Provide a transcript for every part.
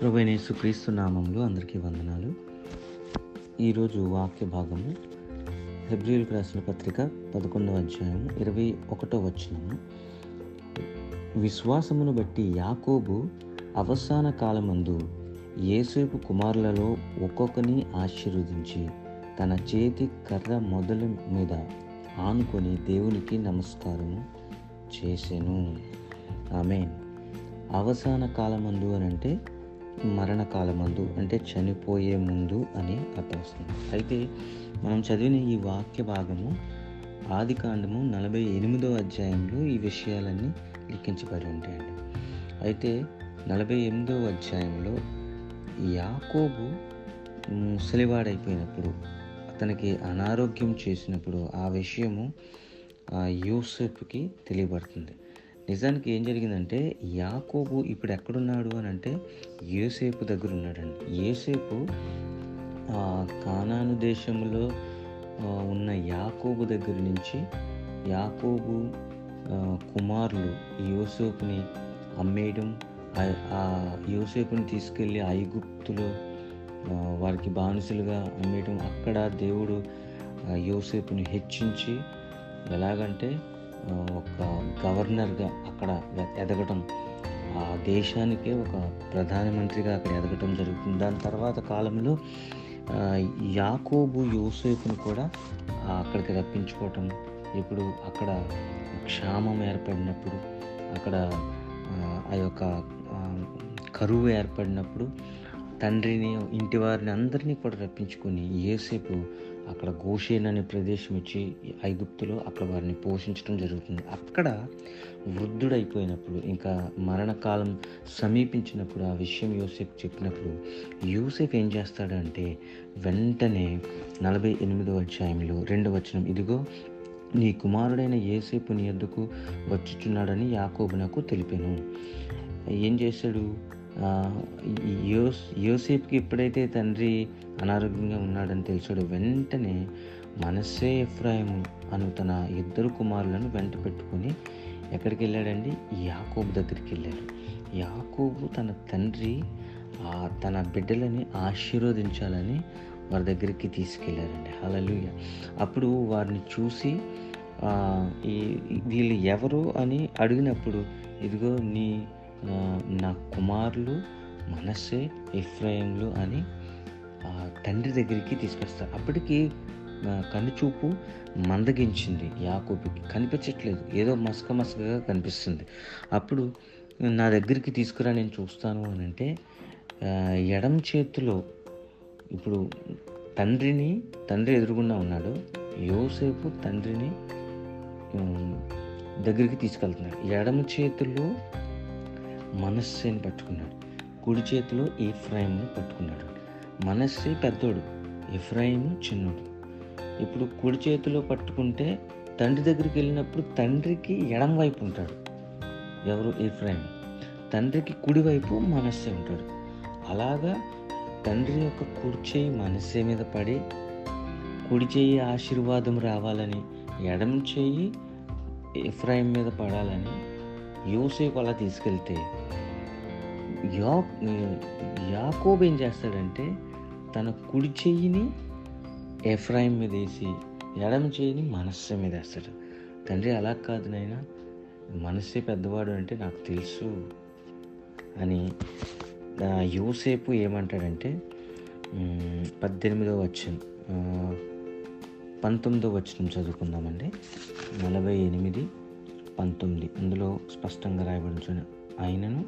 ప్రభువైన యేసుక్రీస్తు నామములో అందరికీ వందనాలు. ఈరోజు వాక్య భాగము హెబ్రీయులకు రాసిన పత్రిక 11వ అధ్యాయం 21వ వచనము. విశ్వాసమును బట్టి యాకోబు అవసాన కాలమందు యోసేపు కుమారులలో ఒక్కొక్కని ఆశీర్వదించి తన చేతి కర్ర మొదలు మీద ఆనుకొని దేవునికి నమస్కారము చేసెను. ఆమేన్. అవసాన కాలమందు అని అంటే మరణకాలమందు, అంటే చనిపోయే ముందు అని అర్థం వస్తుంది. అయితే మనం చదివిన ఈ వాక్య భాగము ఆదికాండము 48వ అధ్యాయంలో ఈ విషయాలన్నీ లిఖించబడి ఉంటాయండి. అయితే 48వ అధ్యాయంలో యాకోబు ముసలివాడైపోయినప్పుడు, అతనికి అనారోగ్యం చేసినప్పుడు ఆ విషయము యోసేపుకి తెలియబడుతుంది. నిజానికి ఏం జరిగిందంటే, యాకోబు ఇప్పుడు ఎక్కడున్నాడు అని అంటే యోసేపు దగ్గర ఉన్నాడండి. యోసేపు కానాను దేశంలో ఉన్న యాకోబు దగ్గర నుంచి యాకోబు కుమారులు యోసేపుని అమ్మేయడం, ఆ యోసేపుని తీసుకెళ్ళి ఐగుప్తులో వారికి బానిసలుగా అమ్మేయడం, అక్కడ దేవుడు యోసేపుని హెచ్చించి ఎలాగంటే ఒక గవర్నర్గా అక్కడ ఎదగటం, ఆ దేశానికే ఒక ప్రధానమంత్రిగా అక్కడ ఎదగటం జరుగుతుంది. దాని తర్వాత కాలంలో యాకోబు యోసేపుని కూడా అక్కడికి రప్పించుకోవటం, ఇప్పుడు అక్కడ క్షామం ఏర్పడినప్పుడు, అక్కడ ఆ యొక్క కరువు ఏర్పడినప్పుడు తండ్రిని, ఇంటి వారిని అందరినీ కూడా రప్పించుకొని యోసేపు అక్కడ గోషేన్ అనే ప్రదేశం ఇచ్చి ఐగుప్తులో అక్కడ వారిని పోషించడం జరుగుతుంది. అక్కడ వృద్ధుడైపోయినప్పుడు, ఇంకా మరణకాలం సమీపించినప్పుడు ఆ విషయం యోసేపు చెప్పినప్పుడు యోసేపు ఏం చేస్తాడంటే, వెంటనే 48వ అధ్యాయంలో 2వ వచనం, ఇదిగో నీ కుమారుడైన యోసేపు నీ యొద్దకు వచ్చుచున్నాడని యాకోబు నాకు తెలిపాను. ఏం చేశాడు? యోసేపుకి ఎప్పుడైతే తండ్రి అనారోగ్యంగా ఉన్నాడని తెలిసాడు, వెంటనే మనస్సే ఎఫ్రాయిము అను తన 2 కుమారులను వెంట పెట్టుకొని ఎక్కడికి వెళ్ళాడండి? యాకోబు దగ్గరికి వెళ్ళాడు. యాకోబు తన తండ్రి తన బిడ్డలని ఆశీర్వదించాలని వారి దగ్గరికి తీసుకెళ్ళారండి. హల్లెలూయా. అప్పుడు వారిని చూసి వీళ్ళు ఎవరు అని అడిగినప్పుడు, ఇదిగో నా కుమారులు మనస్సే ఎఫ్రాయిములు అని తండ్రి దగ్గరికి తీసుకొస్తారు. అప్పటికి కనుచూపు మందగించింది యాకోబుకి, కనిపించట్లేదు, ఏదో మసకగా కనిపిస్తుంది. అప్పుడు నా దగ్గరికి తీసుకురా, నేను చూస్తాను అని అంటే ఎడమ చేతిలో, ఇప్పుడు తండ్రి ఎదురుగుండా ఉన్నాడు, యోసేపు తండ్రిని దగ్గరికి తీసుకెళ్తున్నాడు. ఎడమ చేతిలో మనస్సేని పట్టుకున్నాడు, కుడి చేతిలో ఎఫ్రాయిముని పట్టుకున్నాడు. మనస్సే పెద్దోడు, ఎఫ్రాయిము చిన్నోడు. ఇప్పుడు కుడి చేతిలో పట్టుకుంటే తండ్రి దగ్గరికి వెళ్ళినప్పుడు తండ్రికి ఎడం వైపు ఉంటాడు ఎవరు? ఎఫ్రాయిము. తండ్రికి కుడి వైపు మనస్సే ఉంటాడు. అలాగా తండ్రి యొక్క కుడి చేయి మనస్సే మీద పడి, కుడి చేయి ఆశీర్వాదం రావాలని, ఎడమ చేయి ఎఫ్రాయిం మీద పడాలని యోసేపు అలా తీసుకెళ్తే, యాకోబు ఏం చేస్తాడంటే తన కుడి చెయ్యిని ఎఫ్రాయిం మీద వేసి ఎడమ చెయ్యిని మనస్సే మీద వేస్తాడు. తండ్రి అలా కాదు నాయనా, మనస్సే పెద్దవాడు అంటే నాకు తెలుసు అని యోసేపు ఏమంటాడంటే 19వ వచనం చదువుకుందామండి. 48:19 అందులో స్పష్టంగా రాయబడింది. ఆయనను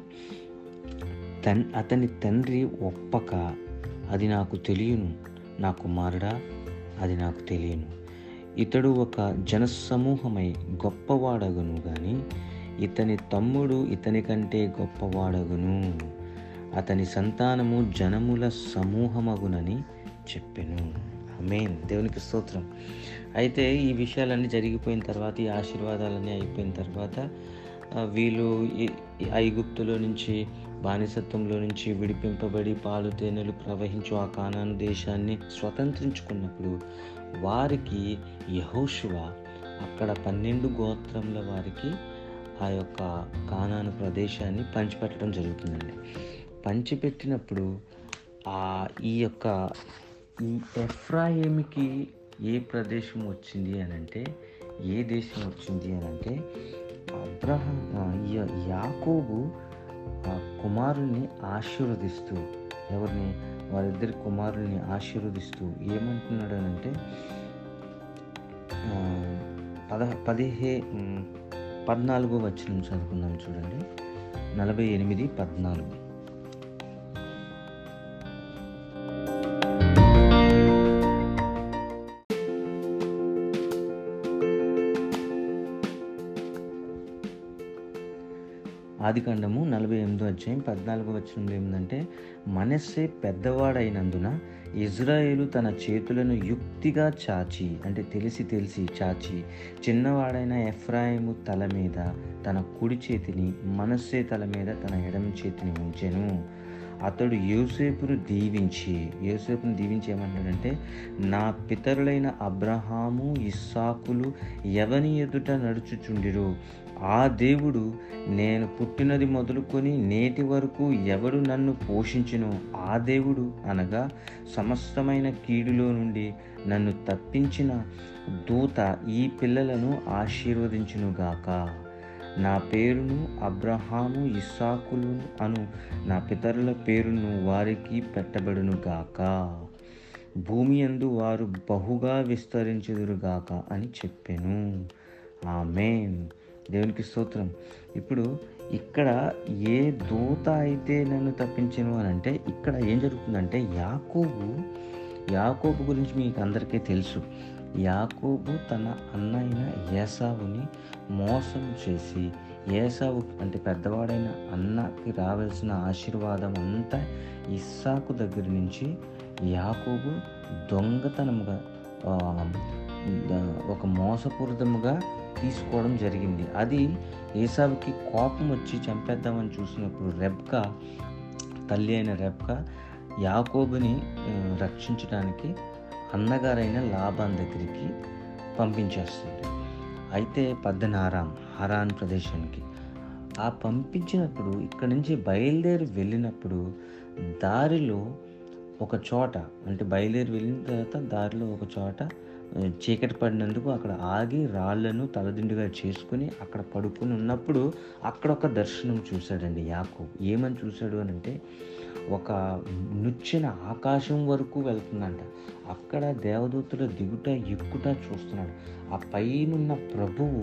అతని తండ్రి ఒప్పక, అది నాకు తెలియను, నా కుమారుడా అది నాకు తెలియను. ఇతడు ఒక జనసమూహమై గొప్పవాడగును గాని ఇతని తమ్ముడు ఇతని కంటే గొప్పవాడగును, అతని సంతానము జనముల సమూహమగునని చెప్పెను. ఆమేన్. దేవునికి స్తోత్రం. అయితే ఈ విషయాలన్నీ జరిగిపోయిన తర్వాత, ఈ ఆశీర్వాదాలన్నీ అయిపోయిన తర్వాత, వీళ్ళు ఐగుప్తులో నుంచి, బానిసత్వంలో నుంచి విడిపింపబడి పాలు తేనెలు ప్రవహించు ఆ కానాను దేశాన్ని స్వతంత్రించుకున్నప్పుడు వారికి యెహోషువ అక్కడ 12 గోత్రముల వారికి ఆ యొక్క కానాను ప్రదేశాన్ని పంచిపెట్టడం జరుగుతుందండి. పంచిపెట్టినప్పుడు ఈ యొక్క ఈ ఎఫ్రాయిముకి ఏ ప్రదేశం వచ్చింది అని అంటే, ఏ దేశం వచ్చింది అని అంటే, యాకోబు కుమారుని ఆశీర్వదిస్తూ, ఎవరిని? వారిద్దరి కుమారుల్ని ఆశీర్వదిస్తూ ఏమంటున్నాడు అని అంటే, 14వ వచనం చదువుకుందాం చూడండి. 48:14. ఆదికాండము 48:14 వచనంలో ఏముందంటే, మనష్షే పెద్దవాడైనందున ఇజ్రాయేలు తన చేతులను యుక్తిగా చాచి, అంటే తెలిసి చాచి, చిన్నవాడైన ఎఫ్రాయిము తల మీద తన కుడి చేతిని, మనష్షే తల మీద తన ఎడమ చేతిని ఉంచెను. అతడు యోసేపును దీవించి ఏమంటాడంటే, నా పితరులైన అబ్రహాము, ఇస్సాకులు ఎవని ఎదుట నడుచుచుండిరో ఆ దేవుడు నేను పుట్టినది మొదలుకొని నేటి వరకు ఎవడు నన్ను పోషించునో ఆ దేవుడు, అనగా సమస్తమైన కీడులో నుండి నన్ను తప్పించిన దూత ఈ పిల్లలను ఆశీర్వదించునుగాక. నా పేరును అబ్రహాము, ఇస్సాకులు అను నా పితరుల పేరును వారికి పెట్టబడునుగాక. భూమి యందు వారు బహుగా విస్తరించెదరుగాక అని చెప్పెను. ఆమేన్. దేవునికి స్తోత్రం. ఇప్పుడు ఇక్కడ ఏ దూత అయితే నన్ను తప్పించెను అని అంటే, ఇక్కడ ఏం జరుగుతుందంటే, యాకోబు గురించి మీకు అందరికీ తెలుసు. యాకోబు తన అన్న అయిన ఏసావుని మోసం చేసి, ఏసావు అంటే పెద్దవాడైన అన్నకి రావాల్సిన ఆశీర్వాదం అంతా ఇస్సాకు దగ్గర నుంచి యాకోబు దొంగతనముగా, ఒక మోసపూరితముగా తీసుకోవడం జరిగింది. అది ఏసావుకి కోపం వచ్చి చంపేద్దామని చూసినప్పుడు రెబ్కా, తల్లి అయిన రెబ్కా యాకోబుని రక్షించడానికి అన్నగారైన లాబాన్ దగ్గరికి పంపించేస్తుంది. అయితే హారాన్ ప్రదేశానికి పంపించినప్పుడు, ఇక్కడి నుంచి బయలుదేరి వెళ్ళినప్పుడు దారిలో ఒక చోట, అంటే బయలుదేరి వెళ్ళిన తర్వాత దారిలో ఒక చోట చీకటి పడినందుకు అక్కడ ఆగి రాళ్లను తలదిండుగా చేసుకుని అక్కడ పడుకుని ఉన్నప్పుడు అక్కడ ఒక దర్శనం చూశాడండి యాకోబు. ఏమని చూశాడు అని అంటే, ఒక నుచ్చిన ఆకాశం వరకు వెళ్తుందంట. అక్కడ దేవదూతుల దిగుట ఎక్కుట చూస్తున్నాడు. ఆ పైనున్న ప్రభువు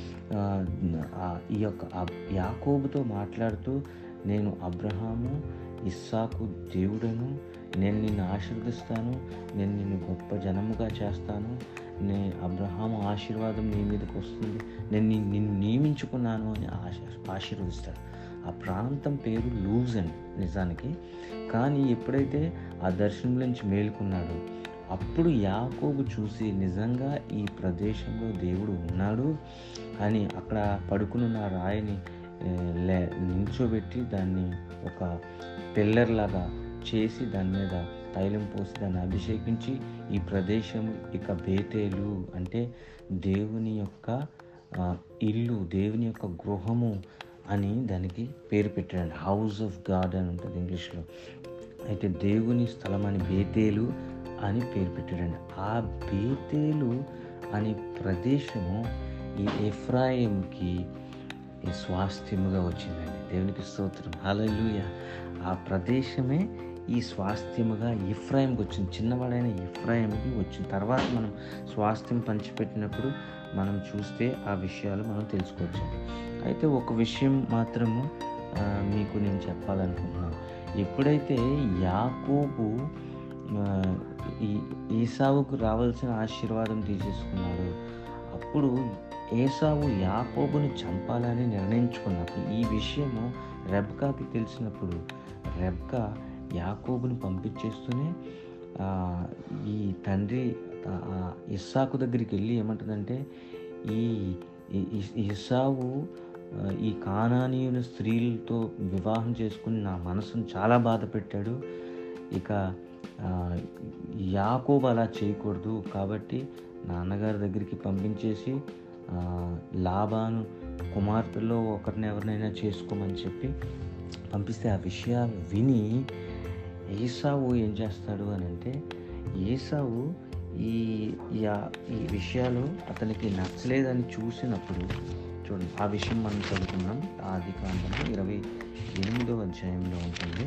ఈ యొక్క యాకోబుతో మాట్లాడుతూ, నేను అబ్రహాము, ఇస్సాకు దేవుడను, నేను నిన్ను ఆశీర్వదిస్తాను, నేను నిన్ను గొప్ప జనముగా చేస్తాను, అబ్రహాము ఆశీర్వాదం నీ మీదకి వస్తుంది, నేను నిన్ను నియమించుకున్నాను అని ఆశీర్వదిస్తాడు. ఆ ప్రాంతం పేరు లూజ్ అండి నిజానికి. కానీ ఎప్పుడైతే ఆ దర్శనం నుంచి మేలుకున్నాడో అప్పుడు యాకోబు చూసి, నిజంగా ఈ ప్రదేశంలో దేవుడు ఉన్నాడు అని అక్కడ పడుకున్న రాయిని నిల్చోబెట్టి దాన్ని ఒక పిల్లర్లాగా చేసి దాని మీద తైలం పోసి దాన్ని అభిషేకించి, ఈ ప్రదేశం ఇక బేతేలు అంటే దేవుని యొక్క ఇల్లు, దేవుని యొక్క గృహము అని దానికి పేరు పెట్టాడు. హౌస్ ఆఫ్ గాడ్ అని ఉంటుంది ఇంగ్లీష్లో. అయితే దేవుని స్థలం అని బేతేలు అని పేరు పెట్టాడండి. ఆ బేతేలు అనే ప్రదేశము ఈ ఎఫ్రాయిముకి స్వాస్థ్యముగా వచ్చిందండి. దేవునికి స్తోత్రం. హల్లెలూయా. ఆ ప్రదేశమే ఈ స్వాస్థ్యముగా ఎఫ్రాయిముకి వచ్చింది. చిన్నవాడైన ఎఫ్రాయిముకి వచ్చింది. తర్వాత మనం స్వాస్థ్యం పంచిపెట్టినప్పుడు మనం చూస్తే ఆ విషయాలు మనం తెలుసుకోవచ్చు. అయితే ఒక విషయం మాత్రము మీకు నేను చెప్పాలనుకుంటున్నాను. ఎప్పుడైతే యాకోబు ఏసావుకు రావాల్సిన ఆశీర్వాదం తీసేసుకున్నాడు, అప్పుడు ఏసావు యాకోబుని చంపాలని నిర్ణయించుకున్నప్పుడు, ఈ విషయము రెబ్కాకి తెలిసినప్పుడు రెబ్కా యాకోబుని పంపించేస్తూనే ఈ తండ్రి ఇస్సాకు దగ్గరికి వెళ్ళి ఏమంటుందంటే, ఈ ఏసావు ఈ కానానీయుల స్త్రీలతో వివాహం చేసుకుని నా మనసును చాలా బాధ పెట్టాడు. ఇక యాకోబు అలా చేయకూడదు, కాబట్టి నాన్నగారి దగ్గరికి పంపించేసి లాబాను కుమార్తెలో ఒకరిని ఎవరినైనా చేసుకోమని చెప్పి పంపిస్తే ఆ విషయాలు విని ఏసావు ఏం చేస్తాడు అని అంటే, ఏసావు ఈ ఈ విషయాలు అతనికి నచ్చలేదని చూసినప్పుడు చూడండి, ఆ విషయం మనం చదువుకున్నాం. ఆదికాండము 28వ అధ్యాయంలో ఉంటుంది.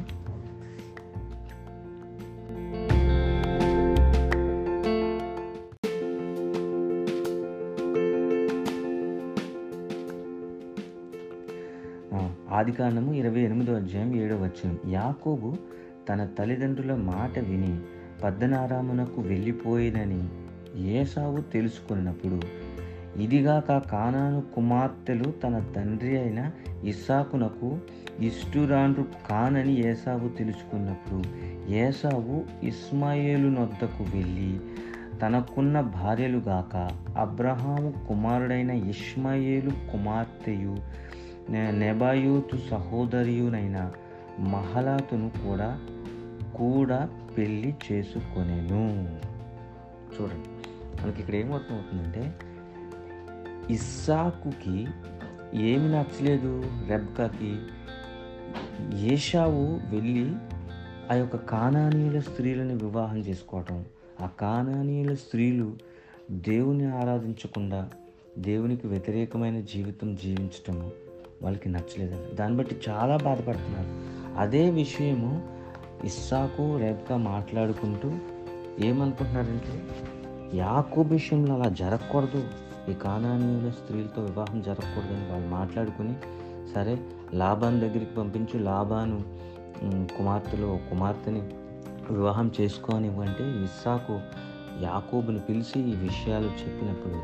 ఆదికాండము 28వ అధ్యాయం 7వ వచనం. యాకోబు తన తల్లిదండ్రుల మాట విని పద్దనారామునకు వెళ్ళిపోయినని ఏసావు తెలుసుకున్నప్పుడు, ఇదిగాక కానాను కుమార్తెలు తన తండ్రి అయిన ఇస్సాకునకు ఇష్టురాండ్రు కానని ఏసావు తెలుసుకున్నప్పుడు, ఏసావు ఇస్మాయేలునొద్దకు వెళ్ళి తనకున్న భార్యలుగాక అబ్రహాము కుమారుడైన ఇష్మాయేలు కుమార్తెయు నెబాయోతు సహోదరియునైన మహలాతును కూడా పెళ్లి చేసుకొనెను. చూడండి, మనకి ఇక్కడ ఏమవుతుందంటే, ఇస్సాకుకి ఏమి నచ్చలేదు, రెబ్కాకి. ఏశావు వెళ్ళి ఆ యొక్క కానానీయుల స్త్రీలను వివాహం చేసుకోవటం, ఆ కానానీయుల స్త్రీలు దేవుని ఆరాధించకుండా దేవునికి వ్యతిరేకమైన జీవితం జీవించటము వాళ్ళకి నచ్చలేదండి. దాన్ని బట్టి చాలా బాధపడుతున్నారు. అదే విషయము ఇస్సాకు రెబ్కా మాట్లాడుకుంటూ ఏమనుకుంటున్నారంటే, యాకోబు విషయంలో అలా జరగకూడదు, ఈ కానానీయుల స్త్రీలతో వివాహం జరగకూడదని వాళ్ళు మాట్లాడుకుని, సరే లాబాను దగ్గరికి పంపించు, లాబాను కుమార్తెని వివాహం చేసుకోనివ్వంటే ఇస్సాకు యాకోబుని పిలిచి ఈ విషయాలు చెప్పినప్పుడు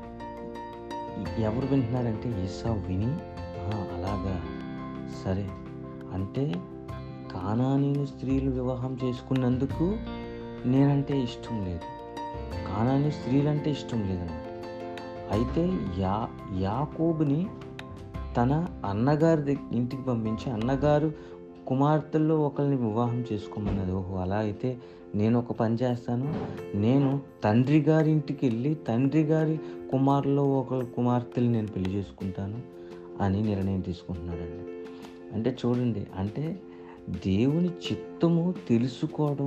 ఎవరు వింటున్నారంటే ఏసావు విని, అలాగా సరే అంటే కానానీయుల స్త్రీలు వివాహం చేసుకున్నందుకు నేనంటే ఇష్టం లేదు, కానానీ స్త్రీలంటే ఇష్టం లేదన్నమాట. అయితే యాకోబుని తన అన్నగారి ఇంటికి పంపించి అన్నగారు కుమార్తెల్లో ఒకరిని వివాహం చేసుకోమన్నది. ఓహో, అలా అయితే నేను ఒక పని చేస్తాను, నేను తండ్రి గారి ఇంటికి వెళ్ళి తండ్రి గారి కుమారుల్లో ఒక కుమార్తెలు నేను పెళ్లి చేసుకుంటాను అని నిర్ణయం తీసుకుంటున్నాడండి. అంటే చూడండి, అంటే దేవుని చిత్తము తెలుసుకోవడం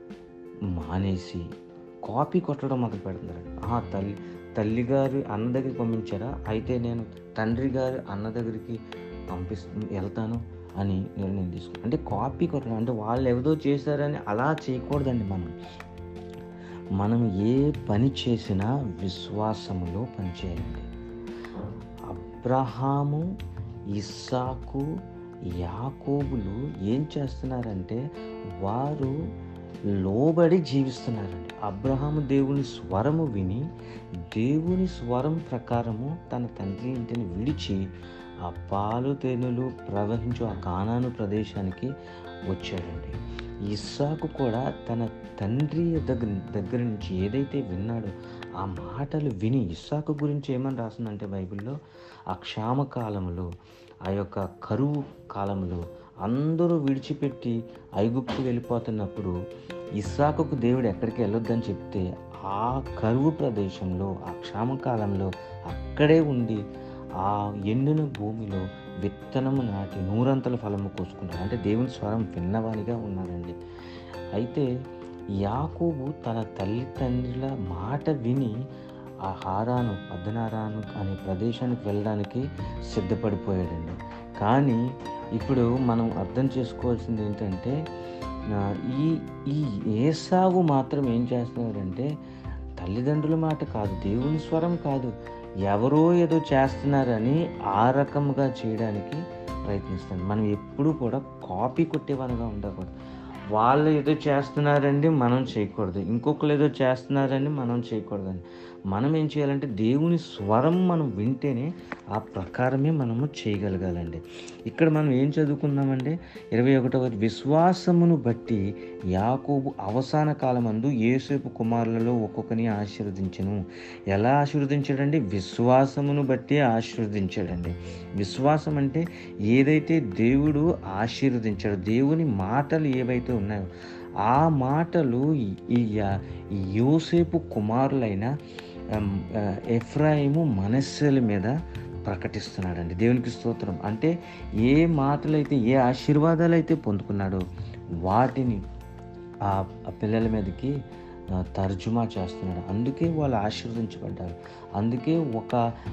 మానేసి కాపీ కొట్టడం మొదలు పెడుతున్నారండి. తల్లిగారు అన్న దగ్గరికి పంపించారా, అయితే నేను తండ్రి గారు అన్న దగ్గరికి వెళ్తాను అని నిర్ణయం తీసుకున్నాను. అంటే కాపీ కొట్టడం, అంటే వాళ్ళు ఏదో చేశారని అలా చేయకూడదండి. మనం ఏ పని చేసినా విశ్వాసములో పనిచేయాలండి. అబ్రహాము, ఇస్సాకు, యాకోబులు ఏం చేస్తున్నారంటే వారు లోబడి జీవిస్తున్నారండి. అబ్రహాము దేవుని స్వరము విని దేవుని స్వరం ప్రకారము తన తండ్రి ఇంటిని విడిచి ఆ పాలు తేనెలు ప్రవహించు ఆ కానాను ప్రదేశానికి వచ్చాడండి. ఇస్సాకు కూడా తన తండ్రి దగ్గర నుంచి ఏదైతే విన్నాడో ఆ మాటలు విని, ఇస్సాకు గురించి ఏమని రాసిందంటే బైబిల్లో, ఆ క్షామ కాలంలో, ఆ యొక్క కరువు కాలంలో అందరూ విడిచిపెట్టి ఐగుప్తు వెళ్ళిపోతున్నప్పుడు ఇస్సాకుకు దేవుడు ఎక్కడికి వెళ్ళొద్దని చెప్తే ఆ కరువు ప్రదేశంలో, ఆ క్షామకాలంలో అక్కడే ఉండి ఆ ఎండిన భూమిలో విత్తనము నాటి 100 ఫలము కోసుకున్నాడు. అంటే దేవుని స్వరం విన్నవానిగా ఉన్నాడండి. అయితే యాకోబు తన తల్లిదండ్రుల మాట విని ఆ పద్దనారాను అనే ప్రదేశానికి వెళ్ళడానికి సిద్ధపడిపోయాడండి. కానీ ఇప్పుడు మనం అర్థం చేసుకోవాల్సింది ఏంటంటే, ఈ ఏసావు మాత్రం ఏం చేస్తున్నాడంటే తల్లిదండ్రుల మాట కాదు, దేవుని స్వరం కాదు, ఎవరో ఏదో చేస్తున్నారని ఆ రకంగా చేయడానికి ప్రయత్నిస్తాను. మనం ఎప్పుడూ కూడా కాపీ కొట్టేవానిగా ఉండకూడదు. వాళ్ళు ఏదో చేస్తున్నారండి మనం చేయకూడదు, ఇంకొకరు ఏదో చేస్తున్నారండి మనం చేయకూడదండి. మనం ఏం చేయాలంటే దేవుని స్వరం మనం వింటేనే ఆ ప్రకారమే మనము చేయగలగాలండి. ఇక్కడ మనం ఏం చదువుకున్నామంటే 21వ విశ్వాసమును బట్టి యాకోబు అవసాన కాలమందు యోసేపు కుమారులలో ఒక్కొక్కని ఆశీర్వదించెను. ఎలా ఆశీర్వదించాడండి? విశ్వాసమును బట్టి ఆశీర్వదించాడండి. విశ్వాసం అంటే ఏదైతే దేవుడు ఆశీర్వదించాడో, దేవుని మాటలు ఏవైతే ఉన్నాయో ఆ మాటలు ఈ యోసేపు కుమారులైన ఎఫ్రాయిము, మనస్సెల మీద ప్రకటిస్తున్నాడండి. దేవునికి స్తోత్రం. అంటే ఏ మాటలైతే, ఏ ఆశీర్వాదాలైతే పొందుకున్నాడో వాటిని ఆ పిల్లల మీదకి తర్జుమా చేస్తున్నాడు. అందుకే వాళ్ళు ఆశీర్వదించబడ్డారు. అందుకే ఒక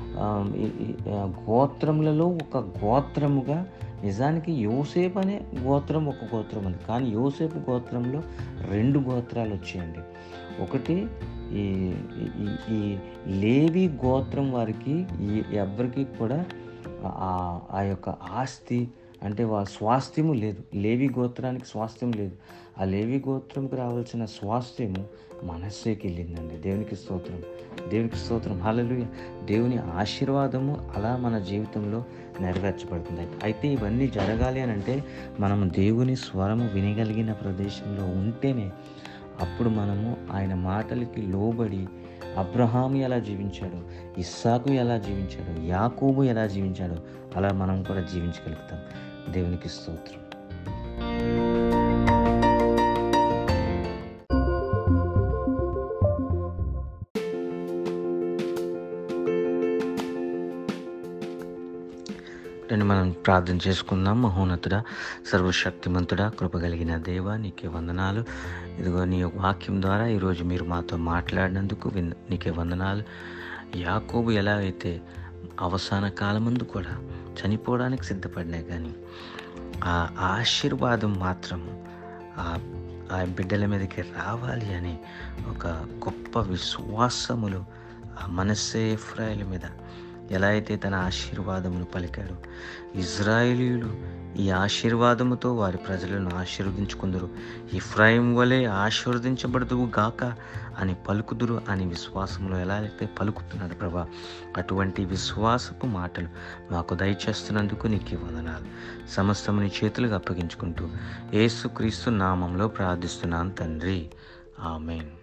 గోత్రములలో ఒక గోత్రముగా, నిజానికి యోసేపు అనే గోత్రం ఒక గోత్రం ఉంది, కానీ యోసేపు గోత్రంలో 2 గోత్రాలు వచ్చాయండి. ఒకటి ఈ ఈ లేవి గోత్రం వారికి ఎవ్వరికి కూడా ఆ యొక్క ఆస్తి అంటే స్వాస్థ్యము లేదు. లేవి గోత్రానికి స్వాస్థ్యం లేదు. ఆ లేవి గోత్రంకి రావాల్సిన స్వాస్థ్యము మనస్సేకి వెళ్ళిందండి. దేవునికి స్తోత్రం, దేవునికి స్తోత్రం, హల్లెలూయా. దేవుని ఆశీర్వాదము అలా మన జీవితంలో నెరవేర్చబడుతుంది. అయితే ఇవన్నీ జరగాలి అని అంటే మనం దేవుని స్వరము వినగలిగిన ప్రదేశంలో ఉంటేనే అప్పుడు మనము ఆయన మాటలకి లోబడి అబ్రహాము ఎలా జీవించాడో, ఇస్సాకు ఎలా జీవించాడో, యాకోబు ఎలా జీవించాడో అలా మనం కూడా జీవించగలుగుతాం. దేవునికి స్తోత్రం. మనం ప్రార్థన చేసుకుందాం. మహోన్నతుడా, సర్వశక్తిమంతుడా, కృపగలిగిన దేవా, నీకే వందనాలు. ఇదిగో నీ వాక్యం ద్వారా ఈరోజు మీరు మాతో మాట్లాడినందుకు నీకే వందనాలు. యాకోబు ఎలా అయితే అవసాన కాలమందు కూడా చనిపోవడానికి సిద్ధపడినా కానీ ఆ ఆశీర్వాదం మాత్రం ఆ బిడ్డల మీదకి రావాలి అని ఒక గొప్ప విశ్వాసములు ఆ మనస్సే ఎఫ్రాయిల మీద ఎలా అయితే తన ఆశీర్వాదమును పలికాడు, ఇజ్రాయేలీయులు ఈ ఆశీర్వాదముతో వారి ప్రజలను ఆశీర్వదించుకుందరు, ఎఫ్రాయిం వలె ఆశీర్వదించబడదువు గాక అని పలుకుదురు అని విశ్వాసంలో ఎలా అయితే పలుకుతున్నాడు ప్రభా, అటువంటి విశ్వాసపు మాటలు మాకు దయచేస్తున్నందుకు నీకు వందనాలు. సమస్తము నీ చేతులకు అప్పగించుకుంటూ యేసుక్రీస్తు నామంలో ప్రార్థిస్తున్నాను తండ్రి, ఆమేన్.